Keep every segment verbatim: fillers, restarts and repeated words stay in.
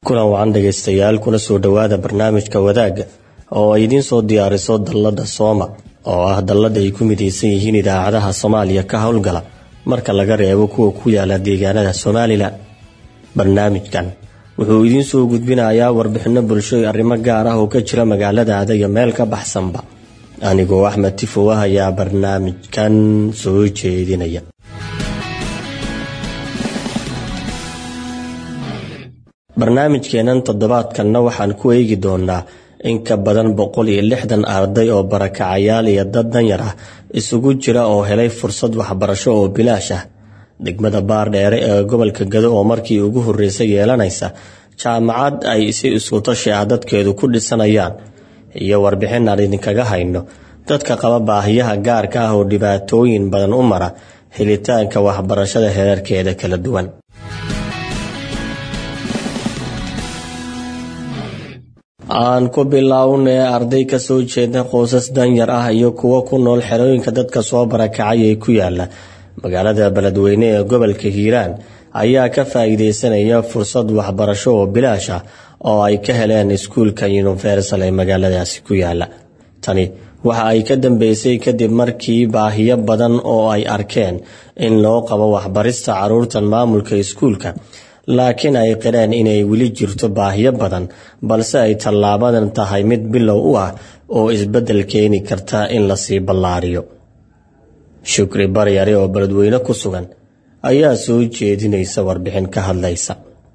kulan wacan dhageystayaal kuna soo dhawaada barnaamijka wadaaga oo ay idin soo diyaariso dallada Sooma oo ah dallada ay ku mideysan yihiin idaacadaha Soomaaliya ka howlgala marka laga reebo kuwa ku yaala deegaanada Soomaaliland. barnaamijkan wuxuu idin soo gudbinayaa warbixino bulsho iyo arrimo gaar ah oo ka jira magaalada iyo meel ka baxsanba. anigoo Axmed Tifo ayaa barnaamijkan soo jeedinaya. barnaamijkeenan toddobaadkanna waxaan ku eegi doonaa in ka badan boqol iyo lixdan arday oo barakacayaal iyo dad danyar ah isugu jira oo helay fursad waxbarasho oo bilaash ah degmada Baardheere ee gobolka Gado oo markii ugu horeysay yeelanaysa jaamacad ay si isku tashi ah dadkeedu ku dhisanayaan iyo warbixin aan idinkaga hayno dadka qaba baahiyaha gaarka ah oo dhibaatooyin badan u mara helitaanka waxbarashada heerarkeeda kala duwan. aan ku bilownay arday ka soo jeeda qoysas danyar ah iyo kuwa ku nool xerooyinka dadka soo barakacay ee ku yaala magaalada Beledweyne ee gobolka Hiiraan ayaa ka faa'iideysanaya fursad waxbarasho oo bilaash ah oo ay ka heleen iskuulka Universal ee magaaladaasi ku yaala. tani waxa ay ka dambeysay kadib markii baahiyo badan oo ay arkeen in loo qabo waxbarista caruurtan maamulka iskuulka, laakiin ay qireen inay weli jirto baahiyo badan balse ay tallaabadan tahay mid bilow u ah oo isbedel keeni karta in la sii ballaariyo. Shukri Baryare oo Beledweyne ku sugan ayaa soo jeedinaysa warbixin ka hadlaysa.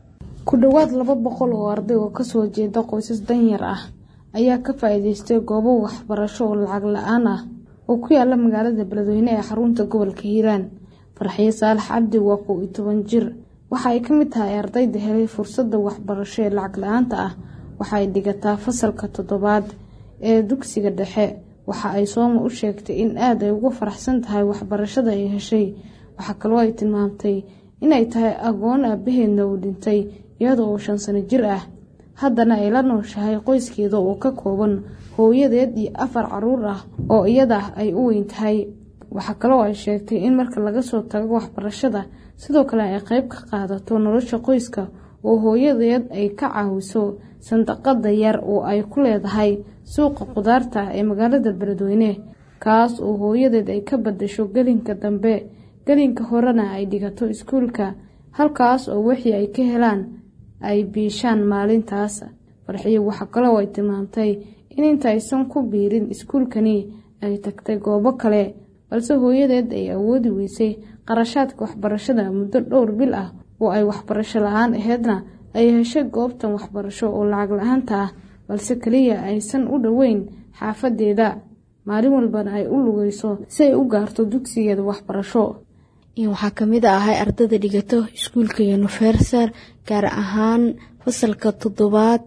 ku dhawaad laba boqol oo arday oo ka soo jeeda qoysas danyar ah ayaa ka faa'iideystay goobo waxbarasho oo lacag la'aan ah oo ku yaala magaalada Beledweyne ee xarunta gobolka Hiiraan. Farxiye Saalax Cabdi waa kow iyo toban jir, waxa ay ka mid tahay ardayda helay fursadda waxbarasho ee lacag la'aanta ah. waxa ay dhigataa fasalka toddobaad ee dugsiga dhexe. waxa ay Sooma u sheegtay in aad ay ugu faraxsan tahay waxbarashada ay heshay. waxa kale oo ay tilmaamtay inay tahay agoon aabaheedna uu dhintay iyadoo uu shan sano jir ah, haddana ay la nooshahay qoyskeeda oo ka kooban hooyadeed iyo afar caruur ah oo iyada ay u weyn tahay. waxa kale oo ay sheegtay in marka laga soo tago waxbarashada sidoo kale ay qayb ka qaadato nolosha qoyska oo hooyadeed ay ka caawiso sandaqada yar oo ay ku leedahay suuqa qudaarta ee magaalada Beledweyne, kaas oo hooyadeed ay ka badasho gelinka dambe, gelinka horena ay dhigato iskuulka, halkaas oo wixii ay ka helaan ay biishaan maalintaas. Farxiye waxa kale oo ay tilmaamtay in intaysan ku biirin iskuulkani ay tagtay goobo kale balse hooyadeed ay awoodi weysay qarashaadka waxbarashada muddo dhowr bil ah oo ay waxbarasho la'aan ahaydna ay heshay goobtan waxbarasho oo lacag la'aanta ah balse kaliya aysan u dhaweyn xaafadeeda, maalin walbana ay u lugayso si ay u gaarto dugsigeeda waxbarasho. waxaa ka mid ah ardayda dhigato iskuulka Universal gaar ahaan fasalka toddobaad.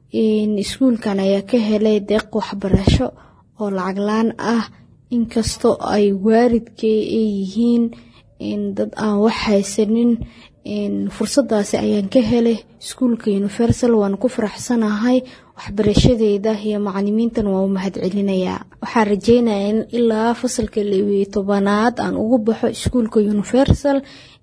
iskuulkan ayaa ka helay deeq waxbarasho oo lacag la'aan ah inkastoo ay waalidkay ay yihiin in dad aan wax haysanin. fursadaasi ayaan ka helay iskuulka Universal, waan ku faraxsanahay waxbarashadeeda iyo macallimiintan waa u mahadcelinayaa. waxaan rajeynayaa in ilaa fasalka tobanaad aan ugu baxo iskuulka Universal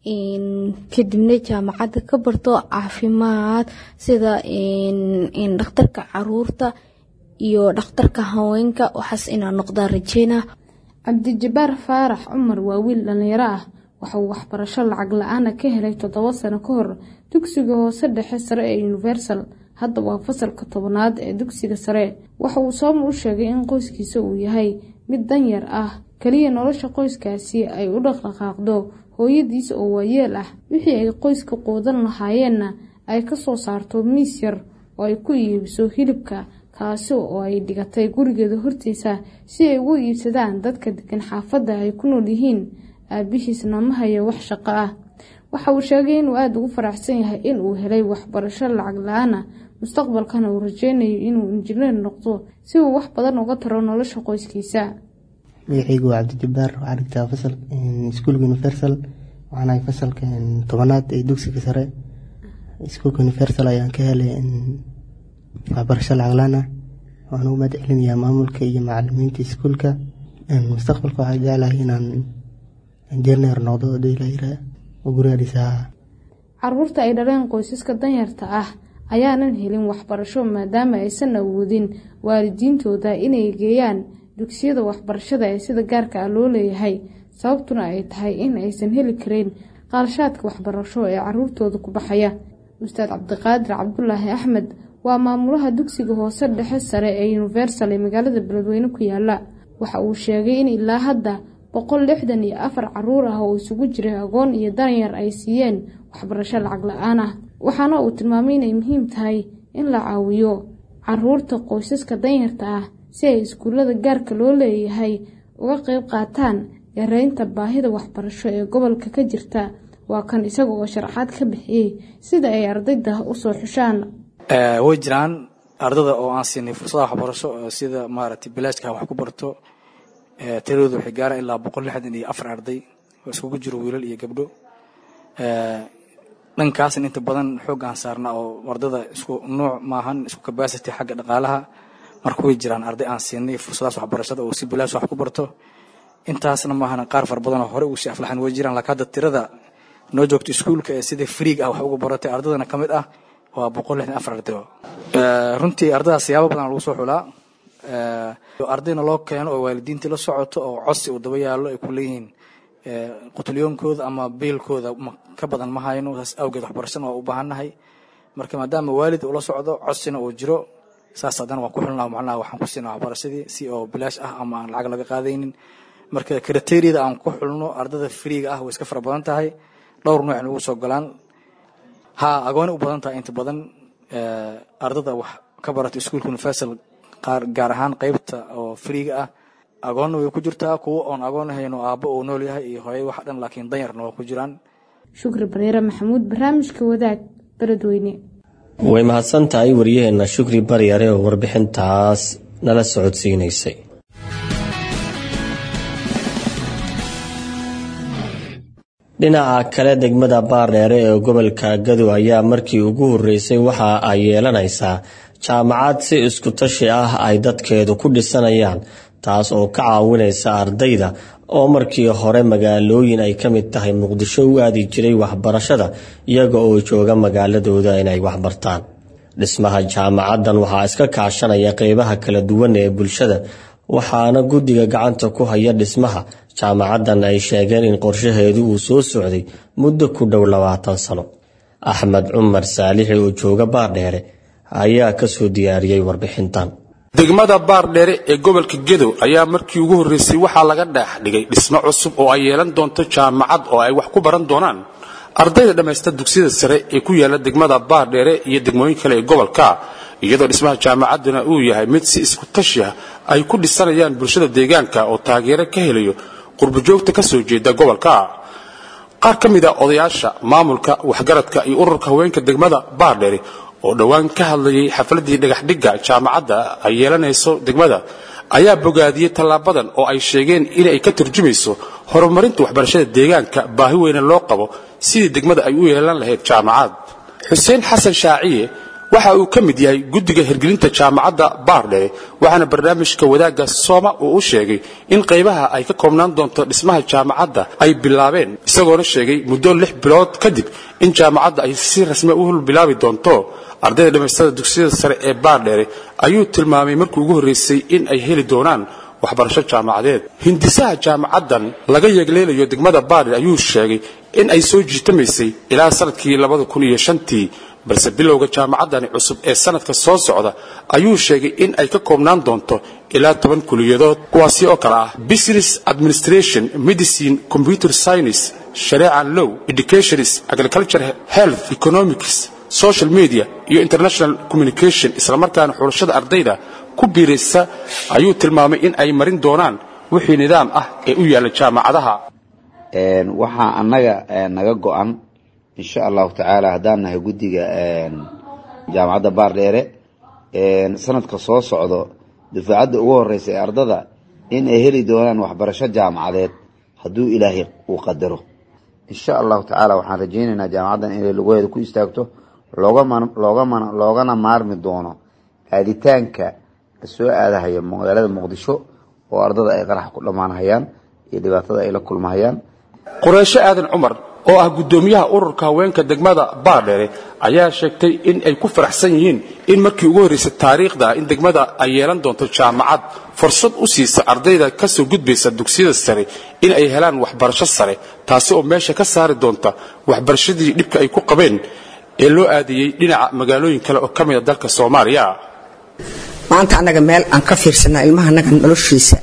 kadibna jaamacadda ka barto caafimaad sida in dhakhtarka caruurta iyo dhakhtarka haweenka, waxaas inaan noqdaan rajeynaa. Cabdijabaar Faarax Cumar waa wiil dhalinyaro ah, waxa uu waxbarasho lacag la'aan ka helay toddoba sano ka hor dugsiga hoose dhexe sare ee Universal. hadda waa fasalka tobanaad ee dugsiga sare. waxa uu Sooma u sheegay in qoyskiisa uu yahay mid danyar ah, kaliya nolosha qoyskaasi ay u dhaqaaqdo hooyadiisa oo waayeel ah, wixii ay qoyska qoodan lahaayeenna ay ka soo saarto miis yar oo ay ku iibiso hilibka, kaasi oo ay dhigatay gurigeeda hortiisa si ay ugu iibsadaan dadka degan xaafadda ay ku nool yihiin. aabihiisna ma hayo wax shaqo ah. waxa uu sheegay inuu aad ugu faraxsan yahay in uu helay waxbarasho lacag la'aan ah, mustaqbalkana uu rajeynayo inuu injineer noqdo si uu wax badan uga taro nolosha qoyskiisa. magacaygu waa Cabdijabaar, waxaan dhigtaa fasal iskuulka Universal, waxaan ahay fasalka tobanaad ee dugsiga sare. iskuulka Universal ayaan ka helay waxbarasho lacag la'aan ah. waxaan ugu mahadcelinayaa maamulka iyo macallimiinta iskuulka. mustaqbalka waxaan jeclahay inaan injineer noqdo oo dhalinyaro oo guriga dhisaa. caruurta ay dhaleen qoysaska danyarta ah ayaanan helin waxbarasho maadaama aysan awoodin waalidiintooda inay geeyaan dugsiyada waxbarashada ee sida gaarka ah loo leeyahay, sababtuna ay tahay in aysan heli karin qarashaadka waxbarasho ee caruurtooda ku baxaya. Ustaad Cabdiqaadir Cabdulaahi Axmed waa maamulaha dugsiga hoose dhexe sare ee Universal ee magaalada Beledweyne ku yaala. Waxa uu sheegay in ilaa hadda boqol lixdan iyo afar caruur ah oo isugu jira agoon iyo danyar ay siiyeen waxbarasho lacag la'aan ah. Waxaana uu tilmaamay inay muhiim tahay in la caawiyo caruurta qoysaska danyarta ah si ay iskuulada gaarka loo leeyahay uga qayb qaataan yareynta baahida waxbarasho ee gobolka ka jirta. Waa kan isaga oo sharaxaad ka bixiyay sida ay ardayda u soo xushaan. ee way jiraan ardayda oo aan siinay fursadaha waxbarasho sida maaragtay bilaashka wax ku barto ee tiradoodu waxay gaaraan ilaa boqol lixdan iyo afar arday oo isku jiro wiilal iyo gabdho. ee dhankaas inta badan xoog aan saarna oo ardayda isku nooc maahan isku capacity xagga dhaqaalaha markuu way jiraan arday aan siinay fursadaha waxbarashada oo si bilaash wax ku barto. intaasna maahan qaar far badan oo hore u si aflaxan way jiraan la kada tirada noo joogto iskuulka ee sida free ah wax ugu baratay ardaydana kamid ah waa boqol lixdan iyo afar arday. ee runtii ardayda siyaabo badan lagu soo xulaa. ee ardayna loo keeno oo waalidiinta la socoto oo codsi u daba yaalo ay ku leeyihiin ee qutulyoonkooda ama biilkooda ka badan ma hayno taas awgeed waxbarashada waa u baahanahay. marka maadaama waalid uu la socdo codsina uu jiro saas haddana waan ku xulnaa macnaha waxaan ku siinaa waxbarashadii si oo bilaash ah ama aan lacag laga qaadaynin. marka criteria aan ku xulno ardayda free ah way iska fara badan tahay dhowr nooc nagu soo galaan. ha agoon u badan tahay inta badan ee ardayda wax ka barata iskuulka Universal qaar gaar ahaan qaybta oo free ah agoon way ku jirtaa kuwa aan agoon ahayn oo aabbo oo nool yahay iyo hooyo wax dhan laakiin danyarna waa ku jiraan. Shukri Bareera Maxamuud, barnaamijka Wadaag, Beledweyne. way mahadsan tahay wariyaheena Shukri Bareera oo warbixintaas nala socodsiinaysay. dhinaca kale degmada Baardheere ee gobolka Gadow ayaa markii ugu horeysay waxa ay yeelanaysaa jaamacad si isku tashi ah ay dadkeedu ku dhisanayaan, taas oo ka caawinaysa ardayda oo markii hore magaalooyin ay ka mid tahay Muqdisho u aadi jiray waxbarashada iyaga oo jooga magaaladooda inay wax bartaan. dhismaha jaamacadan waxaa iska kaashanaya qaybaha kala duwan ee bulshada, waxaana guddiga gacanta ku haya dhismaha jaamacadan ay sheegeen in qorshaheedu uu soo socday muddo ku dhow labaatan sano. Axmed Cumar Saalixi oo jooga Baardheere ayaa ka soo diyaariyay warbixintan. degmada Baardheere ee gobolka Gadow ayaa markii ugu horeysay waxaa laga dhex dhigay dhismo cusub oo ay yeelan doonto jaamacad oo ay wax ku baran doonaan ardayda dhamaysta dugsiyada sare ee ku yaala degmada Baardheere iyo degmooyin kale ee gobolka, iyadoo dhismaha jaamacaduna uu yahay mid si isku tashi ah ay ku dhisanayaan bulshada deegaanka oo taageero ka helayo qurbo joogta ka soo jeeda gobolka. qaar ka mid ah odayaasha maamulka waxgaradka iyo ururka haweenka degmada Baardheere oo dhawaan ka hadlayay xafladii dhagax dhigga jaamacadda ay yeelanayso degmada ayaa bogaadiyay talaabadan oo ay sheegeen in ay ka turjumayso horumarinta waxbarashada deegaanka baahi weyn loo qabo sidii degmada ay u yeelan lahayd jaamacad. Xuseen Xasan Shaaciye waxa uu ka mid yahay guddiga hirgelinta jaamacadda Baardheere waxaana barnaamijka Wadaagga Sooma uu u sheegay in qaybaha ay ka koobnaan doonto dhismaha jaamacadda ay bilaabeen, isagoona sheegay muddo lix bilood kadib in jaamacadda ay si rasmi u bilaabi doonto ardayda dhamaystada dugsiyada sare ee Baardheere. ayuu tilmaamay markii ugu horeysay in ay heli doonaan waxbarasho jaamacadeed. hindisaha jaamacaddan laga yeegleelayo degmada Baardheere ayuu sheegay in ay soo jiitamaysay ilaa sanadkii labada kun iyo shantii, balse bilowga jaamacaddan cusub ee sanadka soo socda ayuu sheegay in ay ka koobnaan doonto ilaa toban kuliyadood kuwaasi oo kala ah business administration, medicine, computer science, sharia law, education, agriculture, health, economics, social media iyo international communication. isla markaana xulashada ardayda ku biiraysa ayuu tilmaamay in ay marin doonaan wixii nidaam ah ee u yaala jaamacadaha. een waxa anaga naga go'an insha Allah ta'ala hadaan nahay gudiga een jaamacadda Baardheere een sanadka soo socdo dufacada ugu horeysay ardada in ay heli doonaan waxbarasho jaamacadeed haduu Ilaahay uu qadaro. insha Allah ta'ala waxaan rajaynaynaa jaamacaddan inay lugaheeda ku istaagto looga looga loogana maarmi doono aaditaanka soo aadahay magaalada Muqdisho oo ardada ay qarax ku dhamaanayaan iyo dhibaatada ay la kulmayaan. Quraysho Aadan Cumar oo ah gudoomiyaha ururka haweenka degmada Baardheere ayaa sheegtay in ay ku faraxsan yihiin in markii ugu horeysay taariikhda in degmada ay yeelan doonto jaamacad fursad u siisa ardayda ka soo gudbaysa dugsiyada sare in ay helaan waxbarasho sare taasi oo meesha ka saari doonta waxbarashadii dhibka ay ku qabeen ee loo aadiyay dhinaca magaalooyin kale oo kamid ah dalka Soomaaliya. maanta anaga meel aan ka fiirsanaa ilmaha anaga noloshiisa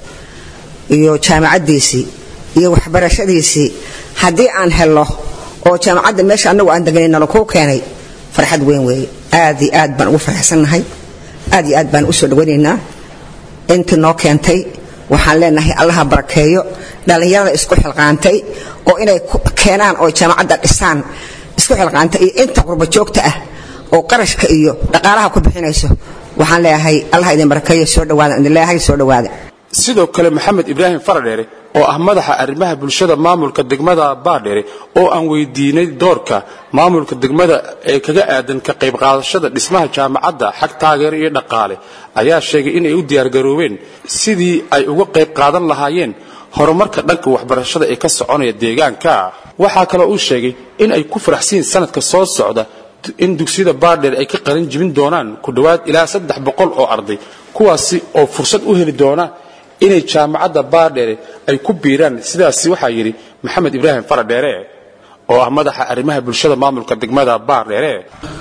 iyo jaamacadiisii iyo waxbarashadiisii haddii aan helo oo jaamacadda meesha anagu aan deganay nala ku keenay farxad weyn weey aad iyo aad baan ugu faraxsanahay aad iyo aad baan u soo dhawaynaynaa inta noo keentay waxaan leenahay allaha barakeeyo dhalinyarada isku xilqaantay oo inay keenaan oo jaamacadda dhisaan isku xilqaantay iyo inta qurba joogta ah oo qarashka iyo dhaqaalaha ku bixinayso waxaan leeyahay allaha idin barakeeyo soo dhawaada idin leeyahay soo dhawaada. sidoo kale Maxamed Ibraahim Faradheere oo ah madaxa arrimaha bulshada maamulka degmada Baardheere oo aan weydiinay doorka maamulka degmada ee kaga aadan ka qayb qaadashada dhismaha jaamacadda xaq taageero iyo dhaqaale ayaa sheegay in ay u diyaar garoobeen sidii ay uga qayb qaadan lahaayeen horumarka dhanka waxbarashada ee ka soconaya deegaanka. waxa kale oo uu sheegay in ay ku faraxsiin sanadka soo socda in dugsiyada Baardheere ay ka qalin jibin doonaan ku dhawaad ilaa saddex boqol oo arday kuwaasi oo fursad u heli doona inay jaamacadda Baardheere ay ku biiraan. sidaas waxa yiri Maxamed Ibraahim Faradheere oo ah madaxa arrimaha bulshada maamulka degmada Baardheere.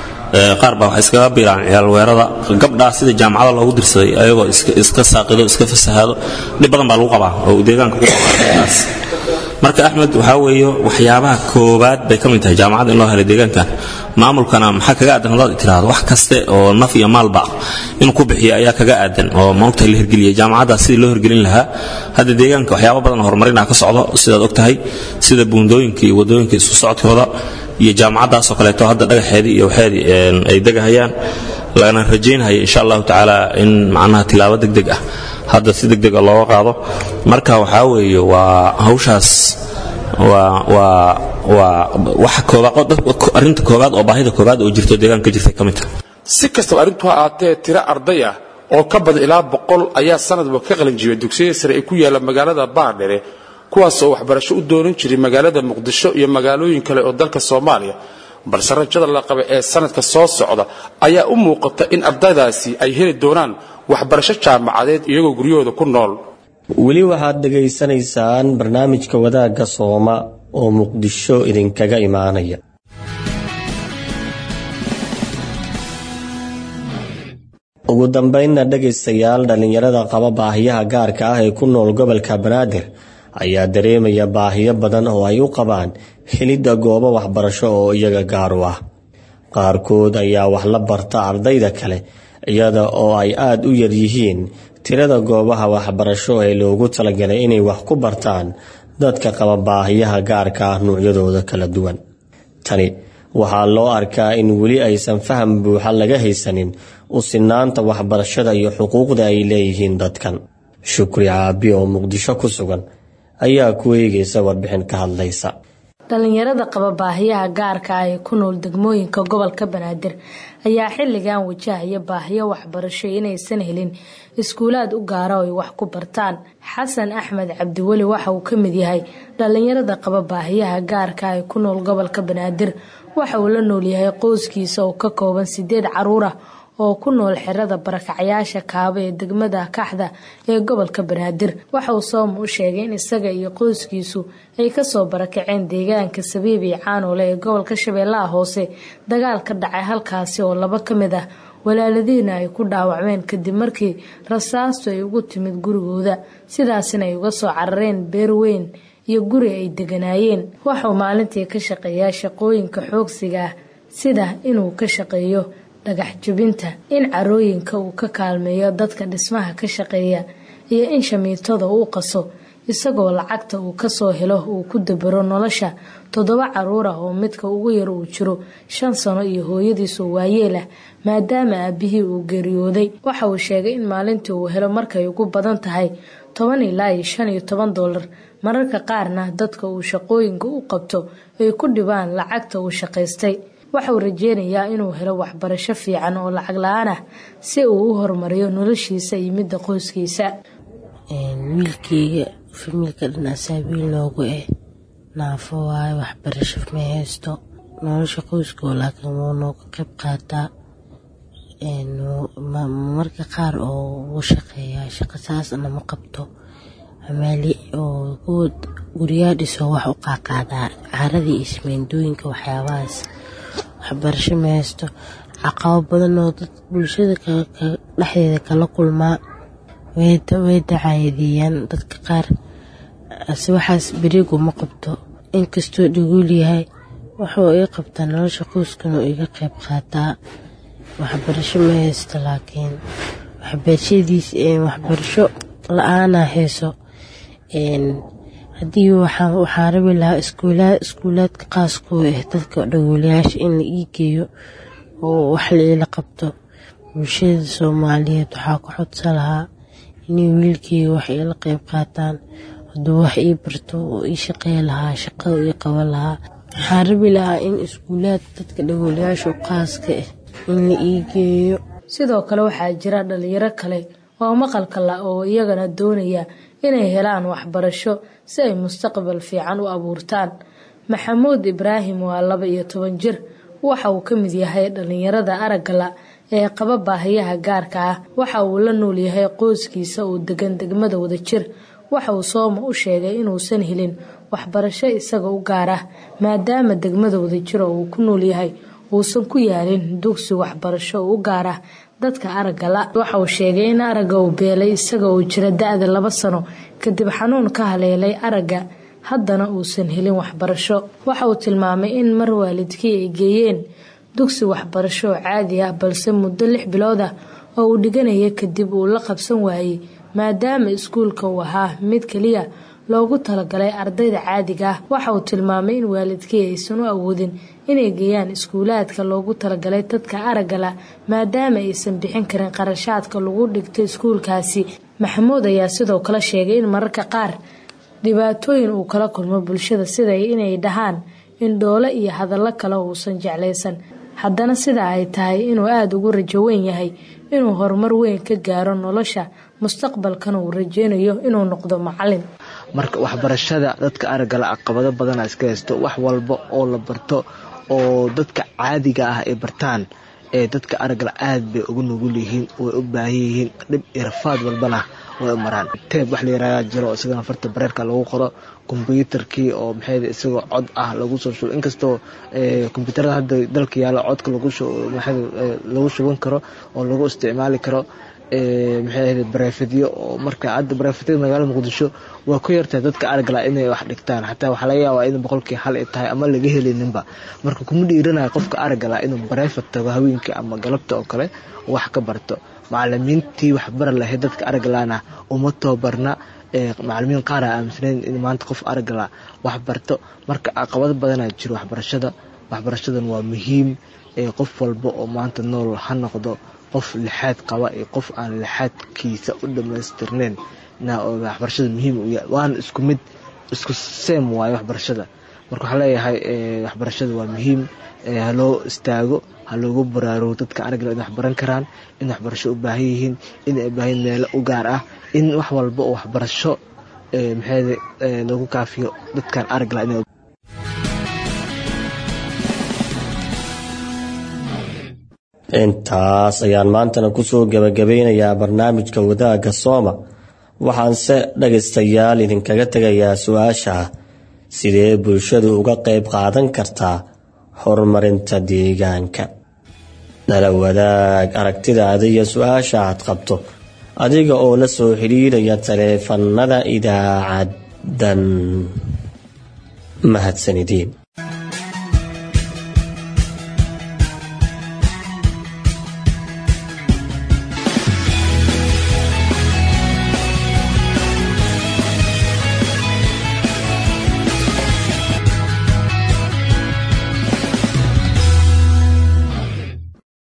ee qaar baa waxa iskaga biiraan ciyaal weerada gabdhaha sida jaamacada loogu dirsaday ayagoo iska iska saaqido iska fasahaado dib badan baa lagu qabaa oo deegaanka ku qabaa. marka Axmed waxa weeyo waxyaabaha koobaad bay kamid tahay jaamacadda in loo helo deegaanka maamulkana maxaa kaga aadan hadaad tiraahdo wax kaste oo naf iyo maalba in ku bixiyo ayaa kaga aadan oo maanta la hirgeliyay jaamacadda sidii loo hirgelin lahaa hadda deegaanka waxyaabo badan horumarin ka socdo sidaad ogtahay sida buundooyinka iyo wadooyinka isku socodkooda iyo jaamacadaas oo kale to hadda dhagaxeedii iyo waxeedii ay dagahayaan lana rajaynahay insha Allah taala in macnaha tilaabo degdeg ah hadda si degdeg ah loo qaado. marka waxa weeyo waa hawshaas waa waa waa waxa koobaad arinta koobaad oo baahida koobaad oo jirto deegaanka jirtay kamid ah. si kastaba arintu aatee tira arday ah oo ka badan ilaa boqol ayaa sanadba ka qalin jibay dugsiyada sare ee ku yaala magaalada Baardheere kuwaas oo waxbarasho u dooran jiray magaalada Muqdisho iyo magaalooyin kale oo dalka Soomaaliya balse rajada la qabo ee sanadka soo socda ayaa u muuqata in ardaydaasi ay heli doonaan waxbarasho jaamacadeed iyagoo guryahooda ku nool. weli waxaad dhageysanaysaan barnaamijka wadaagga Sooma oo Muqdisho idinkaga imaanaya. ugu dambeynna dhageystayaal dhalinyarada qaba baahiyaha gaarka ah ee ku nool gobolka Banaadir ayaa dareemaya baahiyo badan oo ay u qabaan helidda goobo waxbarasho oo iyaga gaar u ah. qaarkood ayaa wax la barta ardayda kale iyada oo ay aad u yar yihiin tirada goobaha waxbarasho ee loogu talagalay inay wax ku bartaan dadka qaba baahiyaha gaarka ah noocyadooda kala duwan. tani waxaa loo arkaa in weli aysan faham buuxa laga haysanin u sinaanta waxbarashada iyo xuquuqda ay leeyihiin dadkan. Shukri Caabi oo Muqdisho ku sugan ayaa ku eegaysa warbixin ka hadlaysa. dhalinyarada qaba baahiyaha gaarka ah ee ku nool degmooyinka gobolka Banaadir ayaa xilligan wajahaya baahiyo waxbarasho inaysan helin iskuulaad u gaar ah oo wax ku bartaan. Xasan Axmed Cabdiwali waxa uu kamid yahay dhalinyarada qaba baahiyaha gaarka ah ee ku nool gobolka Banaadir waxa uu la nool yahay qoyskiisa oo ka kooban sideed caruur ah oo ku nool xirada barakacyaasha Kaaba ee degmada Kaxda ee gobolka Banaadir. waxa uu soo u sheegay in isaga iyo qoyskiisu ay ka soo barakaceen deegaanka Sabiibi Caanole ee gobolka Shabeellaha Hoose dagaal ka dhacay halkaasi oo laba kamid ah walaaladiina ay ku dhaawacmeen kadib markii rasaastu ay ugu timid gurigooda sidaasina ay uga soo carareen beer weyn iyo guri ay deganaayeen. waxa uu maalintii ka shaqeeyaa shaqooyinka xoogsiga ah sida inuu ka shaqeeyo dhagax jabinta, in carooyinka uu ka kaalmeeyo dadka dhismaha ka shaqeeya iyo in shamiitada uu qaso isagoo lacagta uu ka soo helo uu ku dabaro nolosha toddoba caruur ah oo midka ugu yar uu jiro shan sano iyo hooyadiisu waayeel ah maadaama aabihii uu geeriyooday. waxa uu sheegay in maalintii uu helo markay ugu badan tahay toban ilaa shan iyo toban doolar mararka qaarna dadka uu shaqooyinka u qabto ay ku dhibaan lacagta uu shaqaystay. waxa uu rajeynayaa inuu helo waxbarasho fiican oo lacag la'aan ah si uu u horumariyo noloshiisa iyo midda qoyskiisa. wiilkayga familka dhanaa saabiil noogu eh naafo waaye waxbarasho ma haysto nolosha qoyska laakiin wuu nooga qayb qaataa marka qaar oo uu shaqeeyaa shaqo saasna ma qabto amaali oo guryaha dhiso wax u qaaqaadaa caradii ismeendooyinka waxyaabahaas waxbarasho ma haysto caqabo badan oo dad bulshada dhexdeeda kala kulmaa way dacayadeeyaan dadka qaar ase waxaas berigu ma qabto inkastoo dhiguul yahay wuxuu iga qabtaa nolosha qoyskana iga qayb qaataa waxbarasho ma haysto laakiin waxbarashadiis waxbarasho la-aanaa hayso haddii waxaan rabi lahaa iskuulaadka qaaskoo ah dadka dhagoolayaasha in la ii geeyo oo wax la ila qabto bulshada soomaaliyeed waxaa ku xodsan lahaa inay wiilkeyga wax ila qayb qaataan hadduu wax ii barto oo ii shaqey lahaa shaqada ii qaban lahaa waxaan rabi lahaa in iskuulaad dadka dhagoolayaasha qaaska ah in la ii geeyo. sidoo kale waxaa jira dhalinyaro kale oo maqalka la oo iyagana doonaya inay helaan waxbarasho si ay mustaqbal fiican u abuurtaan. maxamuud ibraahim waa laba iyo toban jir waxa uu ka mid yahay dhalinyarada aragga la ee qaba baahiyaha gaarka ah. waxa uu la nool yahay qoyskiisa oo degan degmada Wadajir. waxa uu Sooma u sheegay inuusan helin waxbarasho isaga u gaar ah maadaama degmada Wadajir uu ku nool yahay uusan ku yaalin dugsi waxbarasho u gaar ah dadka aragga la. waxa uu sheegay in aragga uu beelay isaga oo jira da'da laba sano kadib xanuun ka haleelay aragga haddana uusan helin waxbarasho. waxa uu tilmaamay in mar waalidkii ay geeyeen dugsi waxbarasho caadi ah balse muddo lix bilood ah oo uu dhiganayay kadib uu la qabsan waayay maadaama iskuulka uu ahaa mid kaliya loogu talagalay ardayda caadiga ah. waxa uu tilmaamay in waalidkii aysan u awoodin inay geeyaan iskuulaadka loogu talagalay dadka aragga la maadaama aysan bixin karin qarashaadka lagu dhigto iskuulkaasi. maxamuud ayaa sidoo kale sheegay in mararka qaar dhibaatooyin uu kala kulmo bulshada sida inay dhahaan in doole iyo hadallo kale uusan jeclaysan haddana sida ay tahay inuu aada ugu rajo weyn yahay inuu horumar weyn ka gaaro nolosha mustaqbalkana uu rajeynayo inuu noqdo macallin. marka waxbarashada dadka aragga la caqabado badan iska haysto wax walba oo la barto oo dadka caadiga ah ay bartaan ee dadka aragga la aad bay ugu nugul yihiin way u baahan yihiin dhib irfaad walbana way maraan. teeb wax la yiraahdo jiro isagana farta bareerka lagu qoro computerkii oo maxay isagoo cod ah lagu soo shubo inkastoo ee computerada hadda dalka yaala codka lagu soo maxay lagu shuban karo oo lagu isticmaali karo ee maxay bareefadiyo oo marka aad bareefadida magaalada Muqdisho waa ku yartay dadka aragga la inay wax dhigtaan hatta waxa laga yaabaa in boqolkiiba hal ay tahay ama laga helininba. marka kuma dhiiranayo qofka aragga la inuu bareefad tago haweenkii ama galabta oo kale wax ka barto. macallimiintii wax bar lahayd dadka aragga laana uma tababarna ee macallimiin qaar ah aaminsan in maanta qof aragga la wax barto. marka caqabado badan ay jiro waxbarashada waxbarashadan waa muhiim ee qof walba oo maanta nool ha noqdo qof lixaad qaba iyo qof aan lixaadkiisa u dhameystirneen na waxbarashada muhiim u yahay waan isku mid isku same way waxbarashada. marka waxa leeyahay waxbarashada waa muhiim ee loo istaago ha loogu baraaro dadka aragga la wax baran karaan in waxbarasho u baahan yihiin in ay baahan meel u gaar ah in wax walba oo waxbarasho ee maxay lagu kaafiyo dadkan aragga la inay intaas ayaan maantana kusoo gabagabeynayaa barnaamijka wadaagga Sooma. waxaanse dhagaystayaal idinkaga tegayaa su-aasha sidee bulshadu uga qayb qaadan kartaa horumarinta deegaanka. nala wadaag aragtidaada iyo su-aasha aad qabto adiga oo la soo xiriiraya taleefanada idaacadan. mahadsanidin.